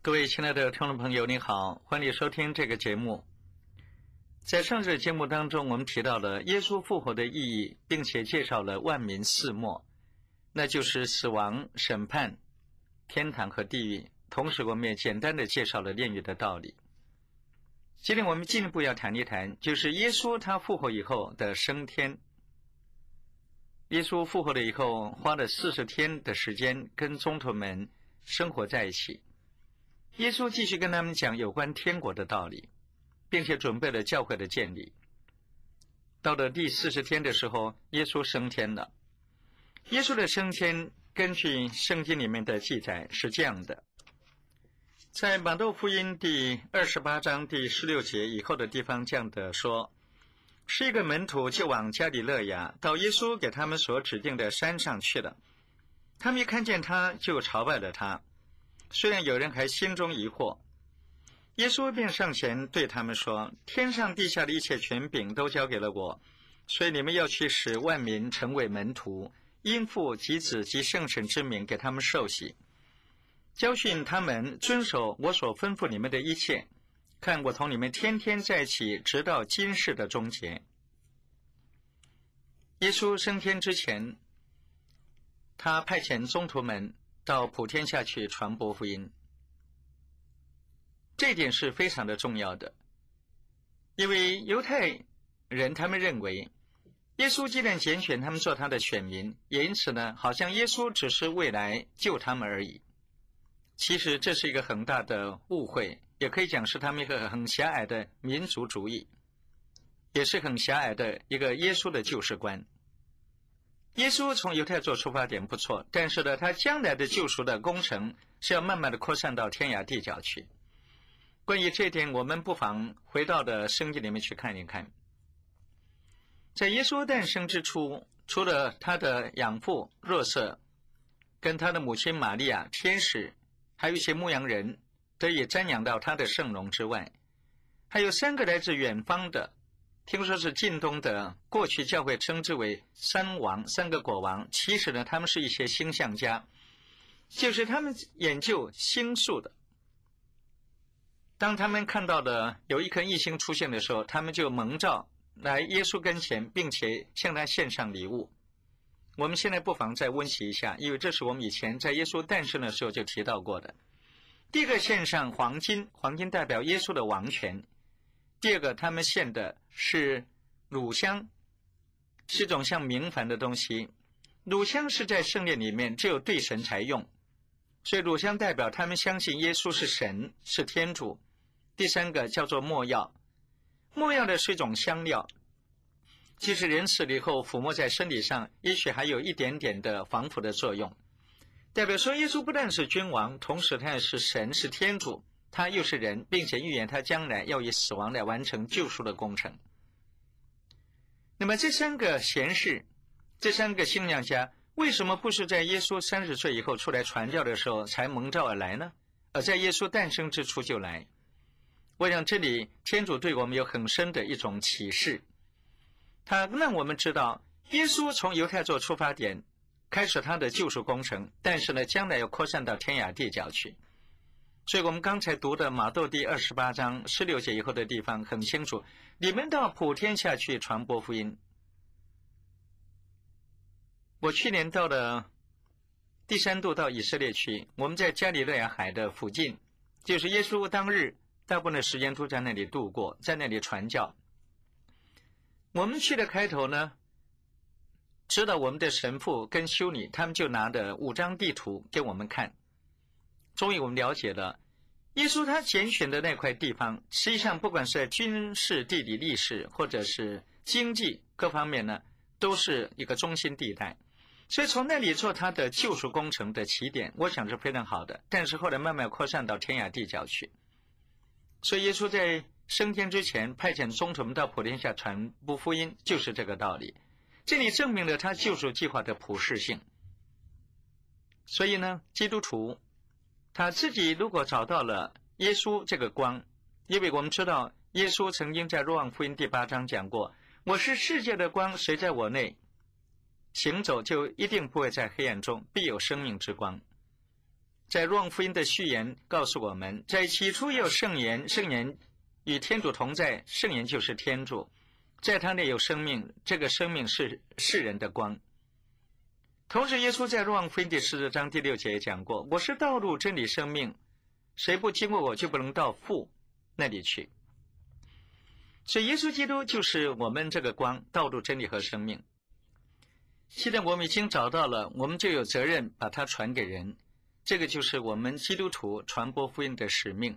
各位亲爱的听众朋友，你好，欢迎收听这个节目。在上次的节目当中，我们提到了耶稣复活的意义，并且介绍了万民四末，那就是死亡、审判、天堂和地狱。同时我们也简单的介绍了炼狱的道理。今天我们进一步要谈一谈，就是耶稣他复活以后的升天。耶稣复活了以后，花了40天的时间跟宗徒们生活在一起。耶稣继续跟他们讲有关天国的道理，并且准备了教会的建立。到了第40天的时候，耶稣升天了。耶稣的升天根据圣经里面的记载是这样的，在马窦福音第28章第16节以后的地方这样的说，是一个门徒就往加里肋亚，到耶稣给他们所指定的山上去了。他们一看见他，就朝拜了他。虽然有人还心中疑惑，耶稣便上前对他们说，天上地下的一切权柄都交给了我，所以你们要去使万民成为门徒，因父及子及圣神之名给他们受洗，教训他们遵守我所吩咐你们的一切，看我同你们天天在一起，直到今世的终结。耶稣升天之前，他派遣宗徒们到普天下去传播福音，这一点是非常的重要的。因为犹太人他们认为耶稣既然拣选他们做他的选民，也因此呢，好像耶稣只是未来救他们而已。其实这是一个很大的误会，也可以讲是他们一个很狭隘的民族主义，也是很狭隘的一个耶稣的救世观。耶稣从犹太做出发点不错，但是呢，他将来的救赎的工程是要慢慢的扩散到天涯地角去。关于这一点，我们不妨回到的圣经里面去看一看。在耶稣诞生之初，除了他的养父若瑟跟他的母亲玛利亚、天使，还有一些牧羊人得以瞻仰到他的圣容之外，还有3个来自远方的，听说是近东的，过去教会称之为3个国王，其实呢，他们是一些星象家，就是他们研究星宿的。当他们看到的有一颗异星出现的时候，他们就蒙召来耶稣跟前，并且向他献上礼物。我们现在不妨再温习一下，因为这是我们以前在耶稣诞生的时候就提到过的。第一个献上黄金，黄金代表耶稣的王权。第二个，他们献的是乳香，是一种像明矾的东西。乳香是在圣殿里面只有对神才用，所以乳香代表他们相信耶稣是神，是天主。第3个叫做没药，没药的是一种香料，即使人死了以后抚摸在身体上，也许还有一点点的防腐的作用，代表说耶稣不但是君王，同时他也是神，是天主，他又是人，并且预言他将来要以死亡来完成救赎的工程。那么这3个贤士，这3个信仰家，为什么不是在耶稣30岁以后出来传教的时候才蒙召而来呢？而在耶稣诞生之初就来。我想这里天主对我们有很深的一种启示，他让我们知道耶稣从犹太做出发点开始他的救赎工程，但是呢，将来要扩散到天涯地角去。所以我们刚才读的马窦第28章16节以后的地方很清楚，你们到普天下去传播福音。我去年到了第3度到以色列去，我们在加里肋亚海的附近，就是耶稣当日大部分的时间都在那里度过，在那里传教。我们去的开头呢，知道我们的神父跟修女他们就拿的5张地图给我们看，终于我们了解了耶稣他拣选的那块地方，实际上不管是在军事、地理、历史或者是经济各方面呢，都是一个中心地带，所以从那里做他的救赎工程的起点，我想是非常好的。但是后来慢慢扩散到天涯地角去，所以耶稣在升天之前派遣宗徒们到普天下传播福音，就是这个道理。这里证明了他救赎计划的普世性。所以呢，基督徒他自己如果找到了耶稣这个光，因为我们知道耶稣曾经在若望福音第8章讲过，我是世界的光，谁在我内行走，就一定不会在黑暗中，必有生命之光。 在若望福音的序言告诉我们，在起初有圣言，圣言与天主同在，圣言就是天主，在他内有生命，这个生命是世人的光。同时耶稣在若望福音第14章第6节也讲过，我是道路真理生命，谁不经过我就不能到父那里去。所以耶稣基督就是我们这个光，道路真理和生命。现在我们已经找到了，我们就有责任把它传给人，这个就是我们基督徒传播福音的使命。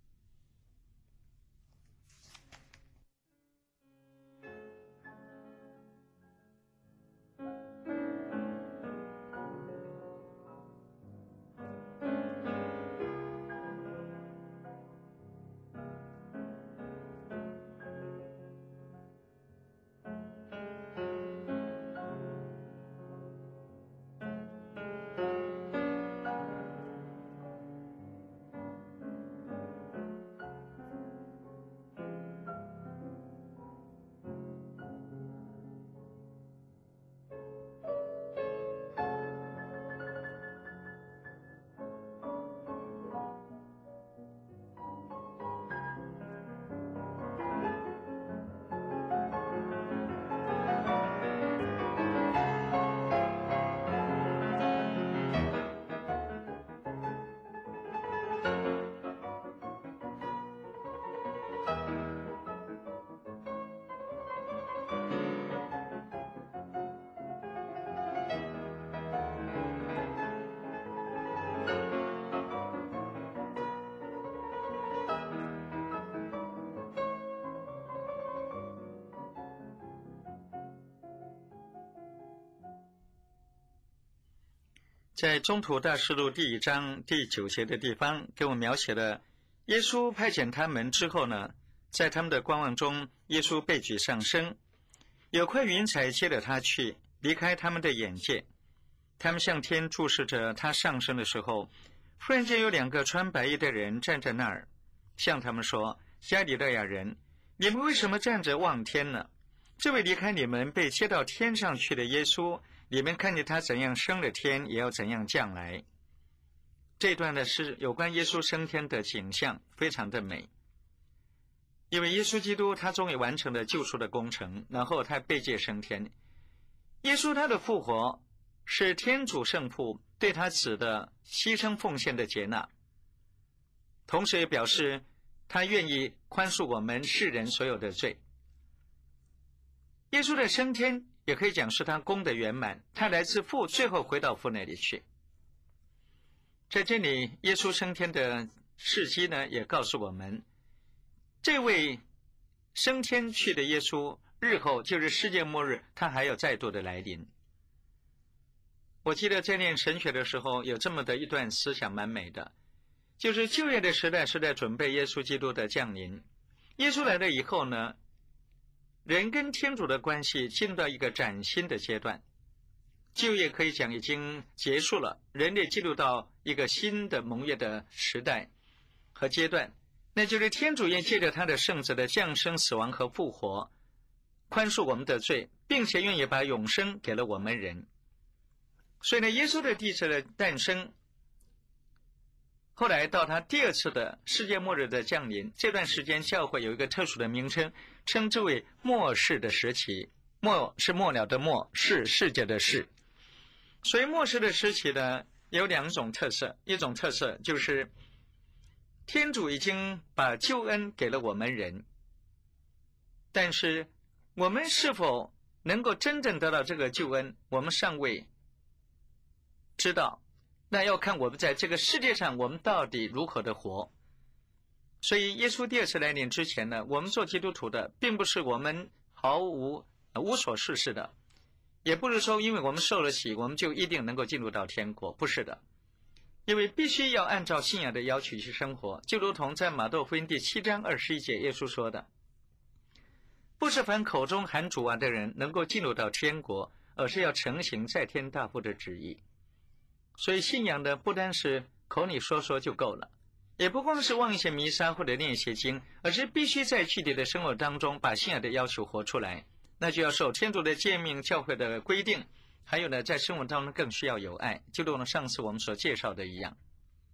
在中途大事录第1章第9节的地方，给我描写了耶稣派遣他们之后呢，在他们的观望中，耶稣被举上升，有块云彩接着他去，离开他们的眼界。他们向天注视着他上升的时候，忽然间有2个穿白衣的人站在那儿，向他们说：加里肋亚人，你们为什么站着望天呢？这位离开你们被接到天上去的耶稣，你们看见他怎样升了天，也要怎样降来。这段呢是有关耶稣升天的景象，非常的美。因为耶稣基督他终于完成了救赎的工程，然后他被接升天。耶稣他的复活是天主圣父对他子的牺牲奉献的接纳，同时也表示他愿意宽恕我们世人所有的罪。耶稣的升天也可以讲是他功的圆满，他来自父，最后回到父那里去。在这里耶稣升天的事迹呢，也告诉我们，这位升天去的耶稣，日后就是世界末日，他还要再度的来临。我记得在念神学的时候，有这么的一段思想蛮美的，就是旧约的时代是在准备耶稣基督的降临，耶稣来了以后呢，人跟天主的关系进入到一个崭新的阶段，旧约可以讲已经结束了，人类进入到一个新的盟约的时代和阶段，那就是天主愿借着他的圣子的降生、死亡和复活，宽恕我们的罪，并且愿意把永生给了我们人。所以呢，耶稣的第一次的诞生，后来到他第2次的世界末日的降临，这段时间教会有一个特殊的名称，称之为末世的时期。末是末了的末，世世界的世。所以末世的时期呢，有2种特色，一种特色就是天主已经把救恩给了我们人，但是我们是否能够真正得到这个救恩，我们尚未知道，那要看我们在这个世界上我们到底如何的活。所以耶稣第2次来临之前呢，我们做基督徒的并不是我们无所事事的，也不是说因为我们受了洗我们就一定能够进入到天国，不是的。因为必须要按照信仰的要求去生活，就如同在马窦福音第7章21节耶稣说的，不是凡口中喊主啊的人能够进入到天国，而是要承行在天大父的旨意。所以信仰的不单是口里说说就够了，也不光是望一些弥撒或者念一些经，而是必须在具体的生活当中把信仰的要求活出来，那就要受天主的诫命、教会的规定，还有呢，在生活当中更需要有爱，就如上次我们所介绍的一样。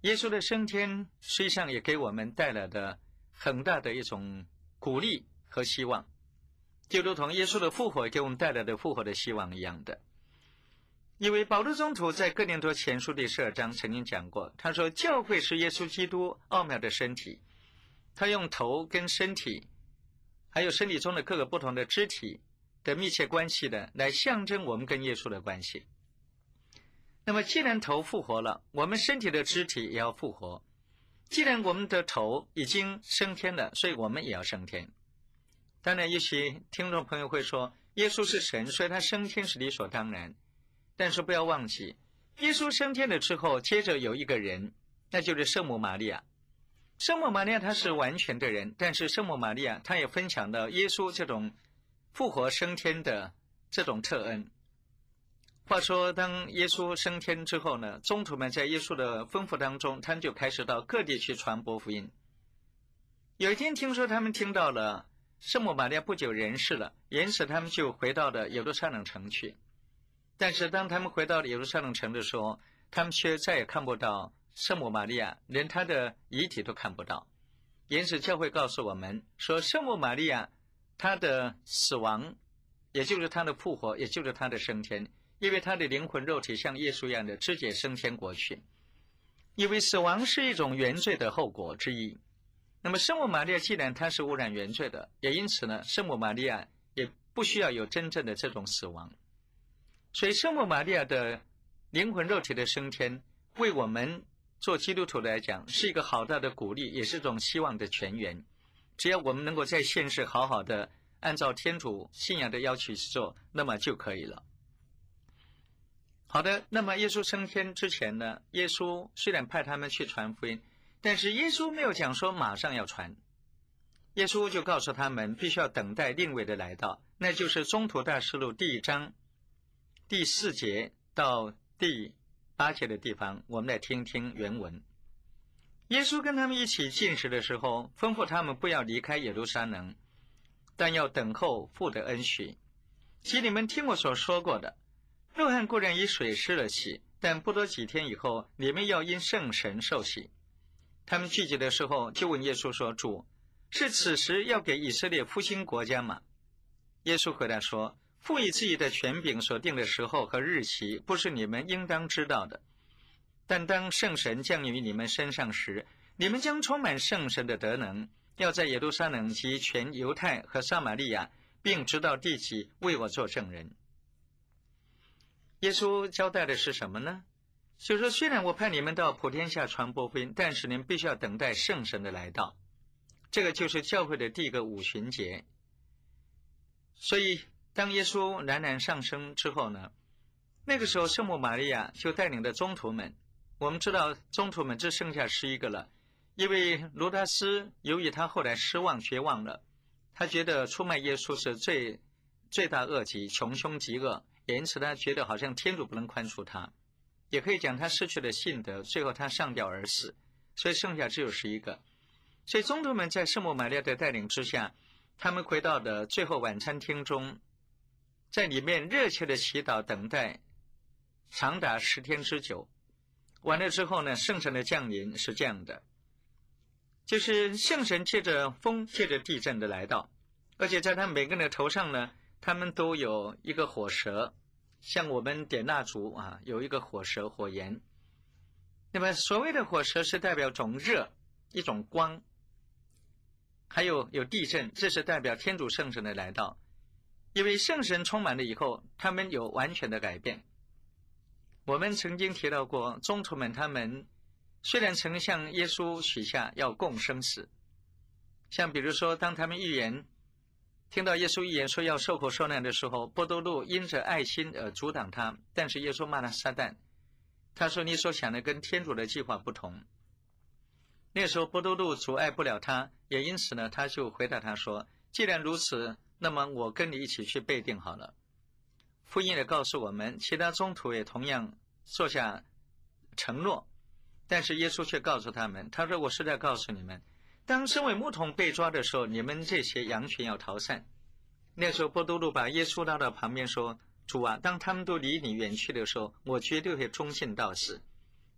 耶稣的升天实际上也给我们带来的很大的一种鼓励和希望，就如同耶稣的复活给我们带来的复活的希望一样的。因为保罗宗徒在哥林多前书第12章曾经讲过，他说教会是耶稣基督奥妙的身体，他用头跟身体还有身体中的各个不同的肢体的密切关系的来象征我们跟耶稣的关系。那么既然头复活了，我们身体的肢体也要复活。既然我们的头已经升天了，所以我们也要升天。当然也许听众朋友会说，耶稣是神，所以他升天是理所当然。但是不要忘记，耶稣升天了之后，接着有一个人，那就是圣母玛利亚。圣母玛利亚她是完全的人，但是圣母玛利亚她也分享到耶稣这种复活升天的这种特恩。话说当耶稣升天之后呢，宗徒们在耶稣的吩咐当中，他们就开始到各地去传播福音。有一天听说他们听到了圣母玛利亚不久人世了，因此他们就回到了耶路撒冷城去。但是当他们回到耶路撒冷城的时候，他们却再也看不到圣母玛利亚，连她的遗体都看不到。因此教会告诉我们说，圣母玛利亚她的死亡，也就是她的复活，也就是她的升天，因为她的灵魂肉体像耶稣一样的直接升天国去。因为死亡是一种原罪的后果之一，那么圣母玛利亚既然她是污染原罪的，也因此呢，圣母玛利亚也不需要有真正的这种死亡。所以圣母玛利亚的灵魂肉体的升天，为我们做基督徒来讲是一个好大的鼓励，也是一种希望的泉源。只要我们能够在现世好好的按照天主信仰的要求去做，那么就可以了。好的，那么耶稣升天之前呢，耶稣虽然派他们去传福音，但是耶稣没有讲说马上要传，耶稣就告诉他们必须要等待另位的来到，那就是宗徒大事录第1章第4节到第8节的地方，我们来听听原文。耶稣跟他们一起进食的时候，吩咐他们不要离开耶路撒冷，但要等候父的恩许。即你们听我所说过的，若翰固然以水施了洗，但不多几天以后，你们要因圣神受洗。他们聚集的时候，就问耶稣说，主，是此时要给以色列复兴国家吗？耶稣回答说，父以自己的权柄所定的时候和日期，不是你们应当知道的。但当圣神降临于你们身上时，你们将充满圣神的德能，要在耶路撒冷及全犹太和撒玛利亚，并直到地极，为我做证人。耶稣交代的是什么呢？就是说，虽然我派你们到普天下传播福音，但是你们必须要等待圣神的来到。这个就是教会的第一个五旬节。所以当耶稣冉冉上升之后呢，那个时候圣母玛利亚就带领着宗徒们，我们知道宗徒们只剩下11个了，因为罗达斯由于他后来失望绝望了，他觉得出卖耶稣是罪大恶极，穷凶极恶，也因此他觉得好像天主不能宽恕他，也可以讲他失去了信德，最后他上吊而死，所以剩下只有11个。所以宗徒们在圣母玛利亚的带领之下，他们回到的最后晚餐厅中，在里面热切的祈祷等待长达10天之久。完了之后呢，圣神的降临是这样的，就是圣神借着风借着地震的来到，而且在他们每个人的头上呢，他们都有一个火舌，像我们点蜡烛有一个火舌火焰。那么所谓的火舌是代表一种热，一种光，还有地震，这是代表天主圣神的来到。因为圣神充满了以后，他们有完全的改变。我们曾经提到过，宗徒们他们虽然曾向耶稣许下要共生死，像比如说当他们听到耶稣预言说要受苦受难的时候，伯多禄因着爱心而阻挡他，但是耶稣骂他撒旦，他说你所想的跟天主的计划不同。那时候伯多禄阻碍不了他，也因此呢，他就回答他说，既然如此，那么我跟你一起去被定好了。福音也告诉我们，其他宗徒也同样做下承诺，但是耶稣却告诉他们，他说我是在告诉你们，当身为牧童被抓的时候，你们这些羊群要逃散。那时候伯多禄把耶稣拉到旁边说，主啊，当他们都离你远去的时候，我绝对会忠信到死。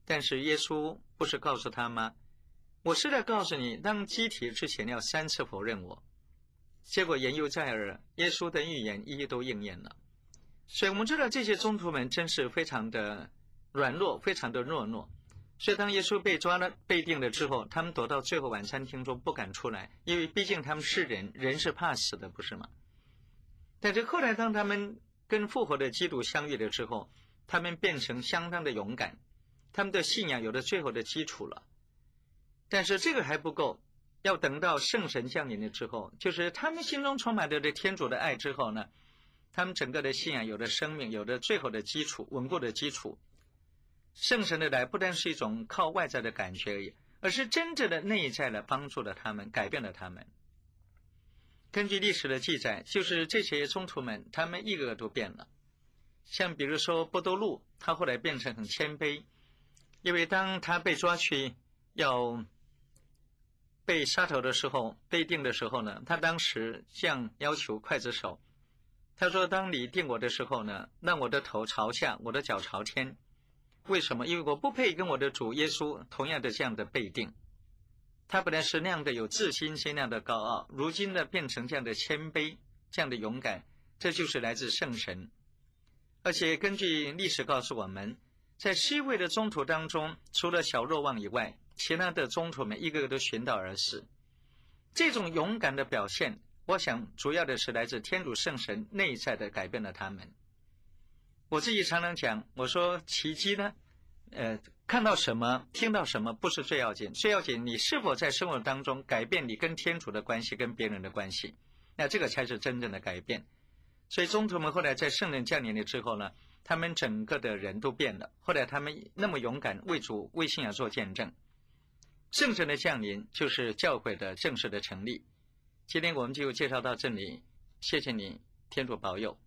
但是耶稣不是告诉他吗？我是在告诉你，当鸡啼之前要3次否认我。结果言犹在耳，耶稣的预言一一都应验了。所以我们知道这些宗徒们真是非常的软弱，非常的懦弱。所以当耶稣被抓了、被定了之后，他们躲到最后晚餐厅中不敢出来，因为毕竟他们是人，人是怕死的，不是吗？但是后来当他们跟复活的基督相遇了之后，他们变成相当的勇敢，他们的信仰有了最后的基础了。但是这个还不够，要等到圣神降临了之后，就是他们心中充满着天主的爱之后呢，他们整个的信仰有了生命，有了最后的基础，稳固的基础。圣神的来不但是一种靠外在的感觉而已，而是真正的内在的帮助了他们，改变了他们。根据历史的记载，就是这些宗徒们，他们一个个都变了。像比如说波多禄，他后来变成很谦卑，因为当他被抓去要被杀头的时候，被定的时候呢，他当时这样要求刽子手，他说：当你定我的时候呢，让我的头朝下，我的脚朝天。为什么？因为我不配跟我的主耶稣同样的这样的被定。他本来是那样的有自信心，那样的高傲，如今呢变成这样的谦卑，这样的勇敢，这就是来自圣神。而且根据历史告诉我们，在7位的宗徒当中，除了小若望以外，其他的宗徒们一个个都寻道而死。这种勇敢的表现，我想主要的是来自天主圣神内在的改变了他们。我自己常常讲，我说奇迹呢，看到什么听到什么不是最要紧，最要紧你是否在生活当中改变你跟天主的关系，跟别人的关系，那这个才是真正的改变。所以宗徒们后来在圣人降临了之后呢，他们整个的人都变了，后来他们那么勇敢为主为信仰做见证。圣神的降临就是教会的正式的成立。今天我们就介绍到这里，谢谢你，天主保佑。